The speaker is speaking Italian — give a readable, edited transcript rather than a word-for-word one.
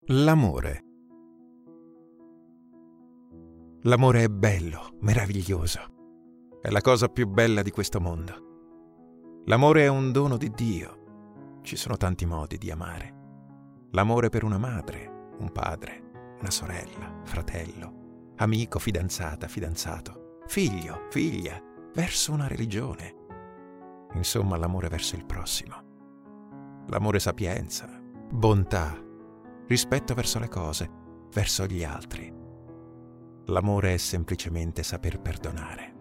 L'amore. L'amore è bello, meraviglioso. È la cosa più bella di questo mondo. L'amore è un dono di Dio. Ci sono tanti modi di amare. L'amore per una madre, un padre, una sorella, fratello, amico, fidanzata, fidanzato, figlio, figlia, verso una religione. Insomma, l'amore verso il prossimo. L'amore sapienza, bontà, rispetto verso le cose, verso gli altri. L'amore è semplicemente saper perdonare.